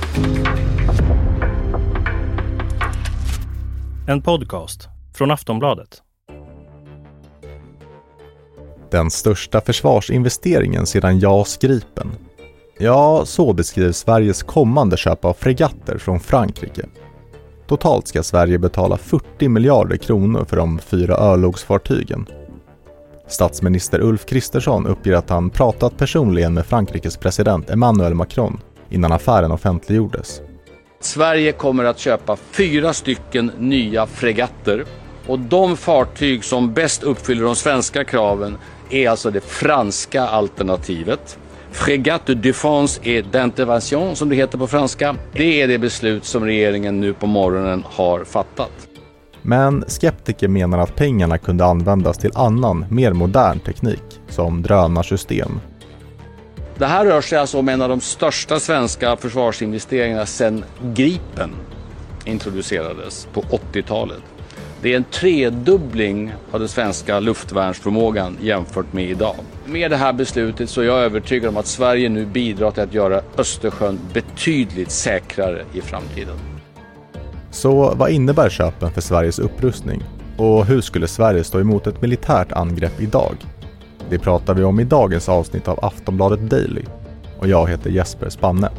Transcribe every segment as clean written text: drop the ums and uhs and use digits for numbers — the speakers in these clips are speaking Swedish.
En podcast från Aftonbladet. Den största försvarsinvesteringen sedan JAS Gripen. Ja, så beskrivs Sveriges kommande köp av fregatter från Frankrike. Totalt ska Sverige betala 40 miljarder kronor för de 4 örlogsfartygen. Statsminister Ulf Kristersson uppger att han pratat personligen med Frankrikes president Emmanuel Macron innan affären offentliggjordes. Sverige kommer att köpa 4 nya fregatter, och de fartyg som bäst uppfyller de svenska kraven är alltså det franska alternativet. Frégate de défense et d'intervention, som det heter på franska. Det är det beslut som regeringen nu på morgonen har fattat. Men skeptiker menar att pengarna kunde användas till annan, mer modern teknik, som drönarsystem. Det här rör sig alltså om en av de största svenska försvarsinvesteringarna sedan Gripen introducerades på 80-talet. Det är en tredubbling av den svenska luftvärnsförmågan jämfört med idag. Med det här beslutet så är jag övertygad om att Sverige nu bidrar till att göra Östersjön betydligt säkrare i framtiden. Så vad innebär köpen för Sveriges upprustning? Och hur skulle Sverige stå emot ett militärt angrepp idag? Det pratar vi om i dagens avsnitt av Aftonbladet Daily. Och jag heter Jesper Spanne.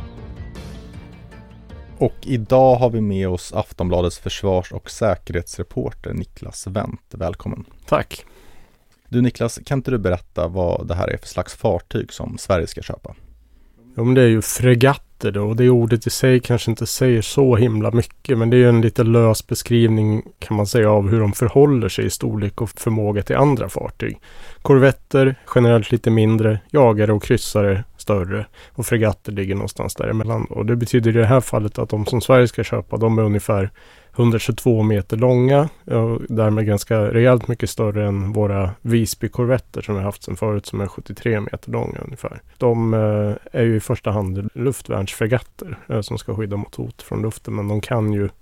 Och idag har vi med oss Aftonbladets försvars- och säkerhetsreporter Niklas Wendt. Välkommen. Tack. Du Niklas, kan inte du berätta vad det här är för slags fartyg som Sverige ska köpa? Ja, men det är ju fregatter då, och det ordet i sig kanske inte säger så himla mycket, men det är ju en lite lös beskrivning kan man säga av hur de förhåller sig i storlek och förmåga till andra fartyg. Korvetter generellt lite mindre, jagare och kryssare större, och fregatter ligger någonstans däremellan. Och det betyder i det här fallet att de som Sverige ska köpa, de är ungefär 122 meter långa och därmed ganska rejält mycket större än våra Visby-korvetter som vi har haft sedan förut, som är 73 meter långa ungefär. De är ju i första hand luftvärnsfregatter som ska skydda mot hot från luften, men de kan ju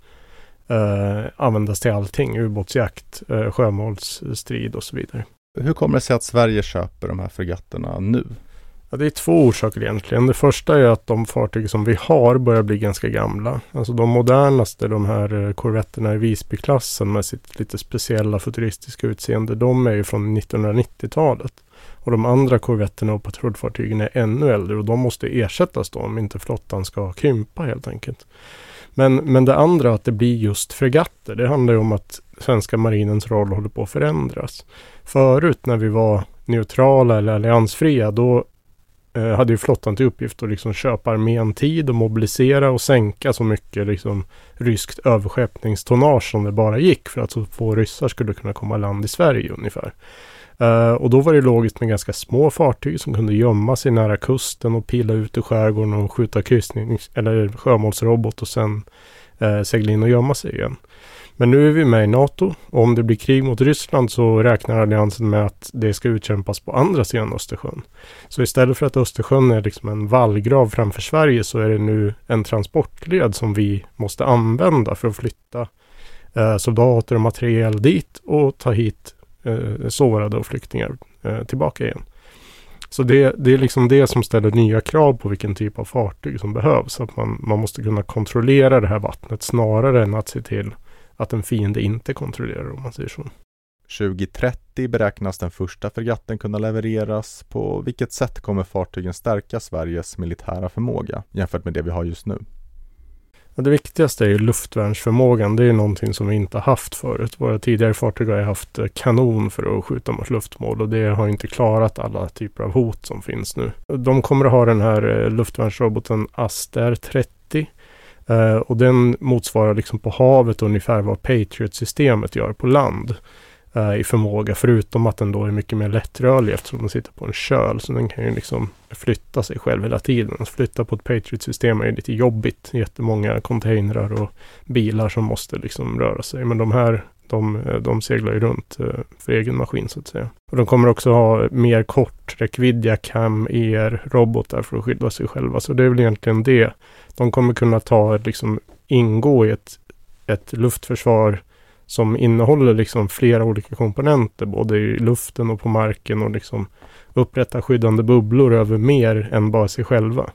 användas till allting, ubåtsjakt, sjömålsstrid och så vidare. Hur kommer det sig att Sverige köper de här fregatterna nu? Ja, det är 2 orsaker egentligen. Det första är att de fartyg som vi har börjar bli ganska gamla. Alltså de modernaste, de här korvetterna i Visby-klassen med sitt lite speciella futuristiska utseende, de är ju från 1990-talet. Och de andra korvetterna och patrullfartygen är ännu äldre, och de måste ersättas då om inte flottan ska krympa helt enkelt. Men det andra, att det blir just fregatter, det handlar ju om att svenska marinens roll håller på att förändras. Förut när vi var neutrala eller alliansfria, då hade ju flottan till uppgift att liksom köpa armén tid och mobilisera och sänka så mycket liksom ryskt överskeppningstonnage som det bara gick, för att så få ryssar skulle kunna komma land i Sverige ungefär. Och då var det logiskt med ganska små fartyg som kunde gömma sig nära kusten och pila ut i skärgården och skjuta eller sjömålsrobot och sen segla in och gömma sig igen. Men nu är vi med i NATO, och om det blir krig mot Ryssland så räknar alliansen med att det ska utkämpas på andra sidan Östersjön. Så istället för att Östersjön är liksom en vallgrav framför Sverige, så är det nu en transportled som vi måste använda för att flytta soldater och materiel dit och ta hit sårade och flyktingar tillbaka igen. Så det är liksom det som ställer nya krav på vilken typ av fartyg som behövs. Att man måste kunna kontrollera det här vattnet snarare än att se till att en fiende inte kontrollerar, om man säger så. 2030 beräknas den första fregatten kunna levereras. På vilket sätt kommer fartygen stärka Sveriges militära förmåga jämfört med det vi har just nu? Ja, det viktigaste är ju luftvärnsförmågan. Det är någonting som vi inte har haft förut. Våra tidigare fartyg har haft kanon för att skjuta mot luftmål, och det har inte klarat alla typer av hot som finns nu. De kommer att ha den här luftvärnsroboten Aster 30. Och den motsvarar liksom på havet ungefär vad Patriot-systemet gör på land i förmåga, förutom att den då är mycket mer lättrörlig eftersom den sitter på en köl, så den kan ju liksom flytta sig själv hela tiden. Att flytta på ett Patriot-system är lite jobbigt, jättemånga containrar och bilar som måste liksom röra sig, men de här de seglar ju runt för egen maskin så att säga. Och de kommer också ha mer korträckviddiga CAM-ER-robotar för att skydda sig själva. Så det är väl egentligen det. De kommer kunna ingå i ett luftförsvar som innehåller liksom flera olika komponenter, både i luften och på marken, och liksom upprätta skyddande bubblor över mer än bara sig själva.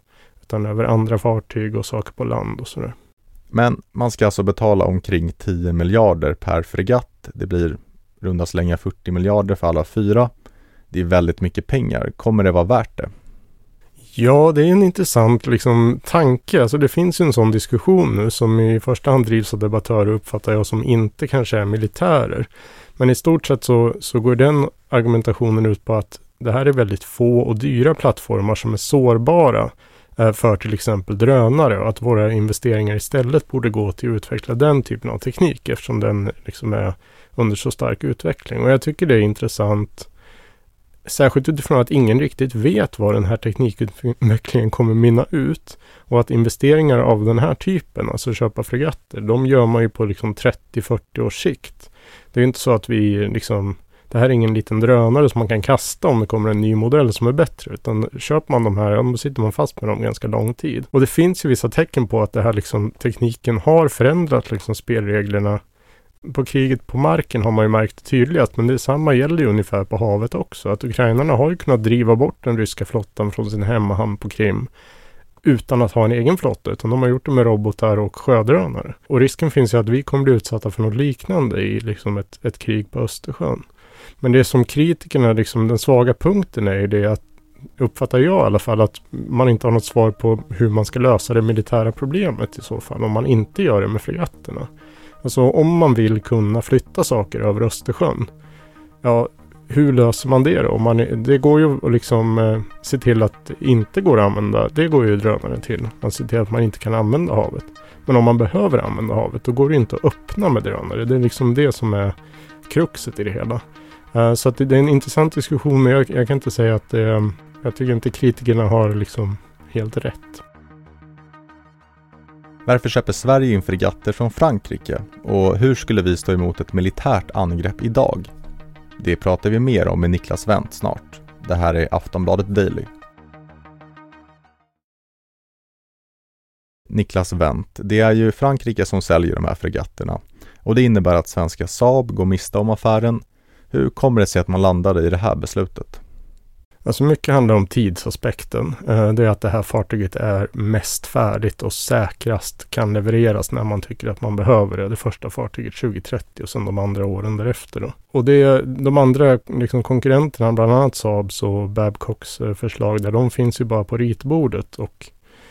mätaren över andra fartyg och saker på land och sådär. Men man ska alltså betala omkring 10 miljarder per fregatt. Det blir runda slänga 40 miljarder för alla 4. Det är väldigt mycket pengar. Kommer det vara värt det? Ja, det är en intressant tanke. Alltså det finns ju en sån diskussion nu som i första hand drivs av debattörer, uppfattar jag, som inte kanske är militärer. Men i stort sett så går den argumentationen ut på att det här är väldigt få och dyra plattformar som är sårbara för till exempel drönare, och att våra investeringar istället borde gå till att utveckla den typen av teknik eftersom den är under så stark utveckling. Och jag tycker det är intressant, särskilt utifrån att ingen riktigt vet vad den här teknikutvecklingen kommer minna ut, och att investeringar av den här typen, alltså köpa fregatter, de gör man ju på 30-40 års sikt. Det är ju inte så att det här är ingen liten drönare som man kan kasta om det kommer en ny modell som är bättre, utan köper man de här, då sitter man fast med dem ganska lång tid. Och det finns ju vissa tecken på att det här tekniken har förändrat spelreglerna. På kriget på marken har man ju märkt tydligast, men detsamma gäller ju ungefär på havet också. Att ukrainarna har ju kunnat driva bort den ryska flottan från sin hemmahamn på Krim utan att ha en egen flotta, utan de har gjort det med robotar och sjödrönare. Och risken finns ju att vi kommer bli utsatta för något liknande i ett krig på Östersjön. Men det som kritikerna, den svaga punkten är det att, uppfattar jag i alla fall, att man inte har något svar på hur man ska lösa det militära problemet i så fall, om man inte gör det med fregatterna. Alltså om man vill kunna flytta saker över Östersjön, ja, hur löser man det då? Det går ju att se till att det inte går att använda, det går ju drönare till. Att se till att man inte kan använda havet. Men om man behöver använda havet, då går det inte att öppna med drönare. Det är det som är kruxet i det hela. Så att det är en intressant diskussion, men jag kan inte säga att jag tycker inte kritikerna har helt rätt. Varför köper Sverige in fregatter från Frankrike? Och hur skulle vi stå emot ett militärt angrepp idag? Det pratar vi mer om med Niklas Wendt snart. Det här är Aftonbladet Daily. Niklas Wendt, det är ju Frankrike som säljer de här fregatterna. Och det innebär att svenska Saab går miste om affären. Hur kommer det sig att man landade i det här beslutet? Alltså mycket handlar om tidsaspekten. Det är att det här fartyget är mest färdigt och säkrast kan levereras när man tycker att man behöver det. Det första fartyget 2030 och sen de andra åren därefter då. Och de andra konkurrenterna, bland annat Saabs och Babcocks förslag, där de finns ju bara på ritbordet, och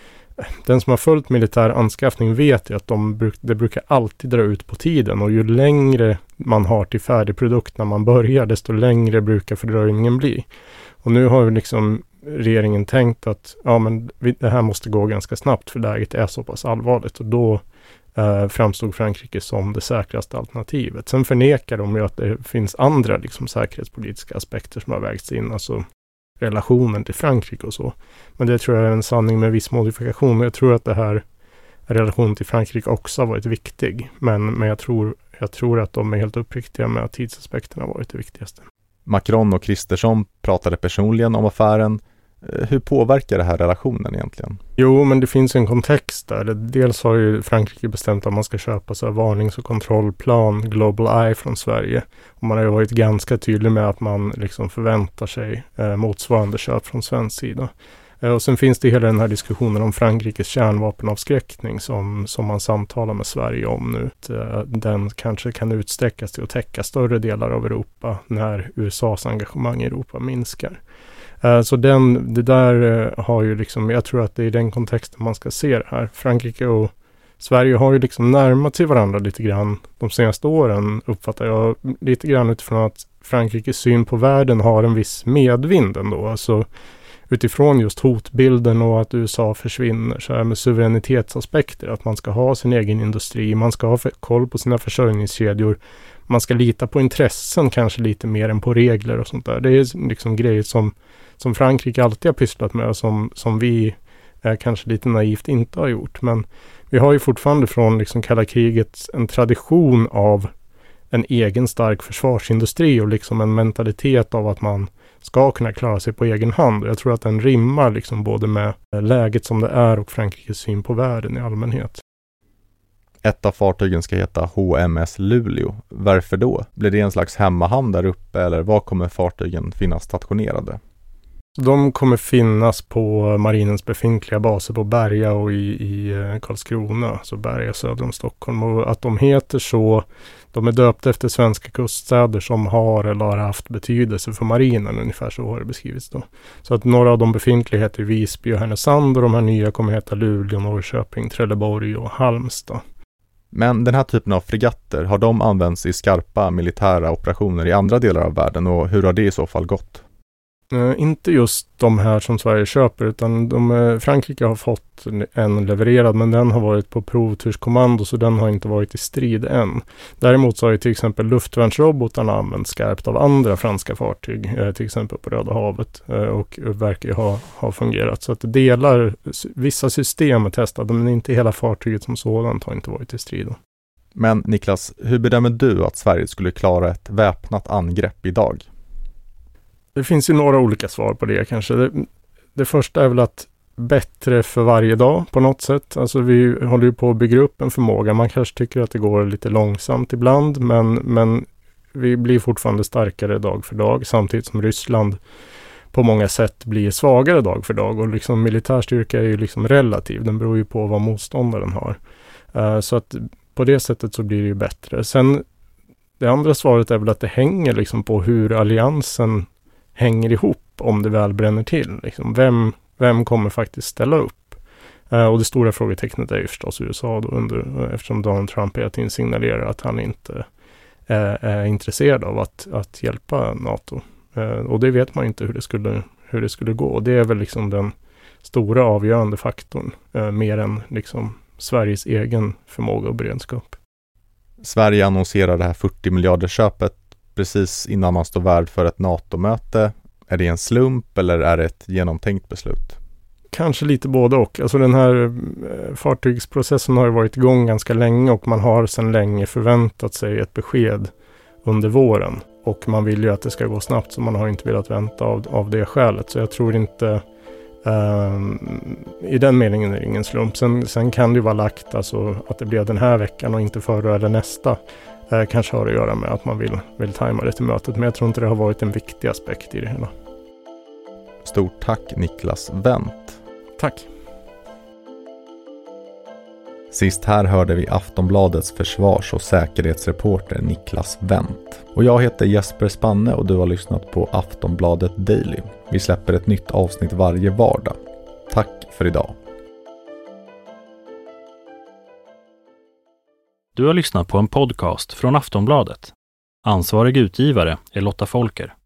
den som har följt militär anskaffning vet ju att det brukar alltid dra ut på tiden, och ju längre man har till färdig produkt när man börjar, desto längre brukar fördröjningen bli. Och nu har regeringen tänkt att det här måste gå ganska snabbt för läget är så pass allvarligt, och då framstod Frankrike som det säkraste alternativet. Sen förnekar de ju att det finns andra säkerhetspolitiska aspekter som har vägts in, alltså relationen till Frankrike och så. Men det tror jag är en sanning med viss modifikation. Jag tror att det här relationen till Frankrike också har varit viktig. Men jag tror att de är helt uppriktiga med att tidsaspekterna har varit det viktigaste. Macron och Kristersson pratade personligen om affären. Hur påverkar det här relationen egentligen? Jo, men det finns en kontext där. Dels har ju Frankrike bestämt att man ska köpa varnings- och kontrollplan Global Eye från Sverige. Och man har ju varit ganska tydlig med att man förväntar sig motsvarande köp från svensk sida. Och sen finns det hela den här diskussionen om Frankrikes kärnvapenavskräckning som man samtalar med Sverige om nu. Den kanske kan utsträckas till att täcka större delar av Europa när USAs engagemang i Europa minskar. Så det där har ju jag tror att det är den kontexten man ska se det här. Frankrike och Sverige har ju närmat sig varandra lite grann de senaste åren, uppfattar jag, lite grann utifrån att Frankrikes syn på världen har en viss medvind ändå. Alltså utifrån just hotbilden och att USA försvinner, så här med suveränitetsaspekter, att man ska ha sin egen industri, man ska ha koll på sina försörjningskedjor, man ska lita på intressen kanske lite mer än på regler och sånt där. Det är grejer som Frankrike alltid har pysslat med och som vi kanske lite naivt inte har gjort. Men vi har ju fortfarande från kalla kriget en tradition av en egen stark försvarsindustri och en mentalitet av att man ska kunna klara sig på egen hand. Jag tror att den rimmar både med läget som det är och Frankrikes syn på världen i allmänhet. Ett av fartygen ska heta HMS Luleå. Varför då? Blir det en slags hemmahamn där uppe, eller var kommer fartygen finnas stationerade? De kommer finnas på marinens befintliga baser på Berga och i Karlskrona, så Berga söder om Stockholm. Och att de heter så, de är döpta efter svenska kuststäder som har eller har haft betydelse för marinen, ungefär så har det beskrivits då. Så att några av de befintliga heter Visby och Härnösand och de här nya kommer heta Luleå, Norrköping, Trelleborg och Halmstad. Men den här typen av fregatter, har de använts i skarpa militära operationer i andra delar av världen och hur har det i så fall gått? Inte just de här som Sverige köper, utan Frankrike har fått en levererad, men den har varit på provturskommando så den har inte varit i strid än. Däremot så har ju till exempel luftvärnsrobotarna använts skarpt av andra franska fartyg, till exempel på Röda havet, och verkar ju ha fungerat. Så att vissa system är testade, men inte hela fartyget som sådant har inte varit i strid. Men Niklas, hur bedömer du att Sverige skulle klara ett väpnat angrepp idag? Det finns ju några olika svar på det kanske. Det första är väl att bättre för varje dag på något sätt. Alltså vi håller ju på att bygga upp en förmåga. Man kanske tycker att det går lite långsamt ibland, men vi blir fortfarande starkare dag för dag, samtidigt som Ryssland på många sätt blir svagare dag för dag. Och liksom militärstyrka är ju liksom relativ. Den beror ju på vad motståndaren har. Så att på det sättet så blir det ju bättre. Sen det andra svaret är väl att det hänger liksom på hur alliansen hänger ihop om det väl bränner till. Liksom. Vem kommer faktiskt ställa upp? Och det stora frågetecknet är ju förstås USA då, eftersom Donald Trump hela tiden signalerar att han inte är intresserad av att hjälpa NATO. Och det vet man inte hur det skulle gå. Och det är väl liksom den stora avgörande faktorn, mer än liksom Sveriges egen förmåga och beredskap. Sverige annonserar det här 40 miljarder köpet precis innan man står värd för ett NATO-möte. Är det en slump eller är det ett genomtänkt beslut? Kanske lite både och. Alltså den här fartygsprocessen har ju varit igång ganska länge och man har sedan länge förväntat sig ett besked under våren. Och man vill ju att det ska gå snabbt, så man har inte velat vänta av det skälet. Så jag tror inte i den meningen är det ingen slump. Sen kan det ju vara lagt alltså, att det blir den här veckan och inte förra eller nästa. Kanske har att göra med att man vill tajma det till mötet. Men jag tror inte det har varit en viktig aspekt i det hela. Stort tack Niklas Wendt. Tack. Sist här hörde vi Aftonbladets försvars- och säkerhetsreporter Niklas Wendt. Och jag heter Jesper Spanne och du har lyssnat på Aftonbladet Daily. Vi släpper ett nytt avsnitt varje vardag. Tack för idag. Du har lyssnat på en podcast från Aftonbladet. Ansvarig utgivare är Lotta Folker.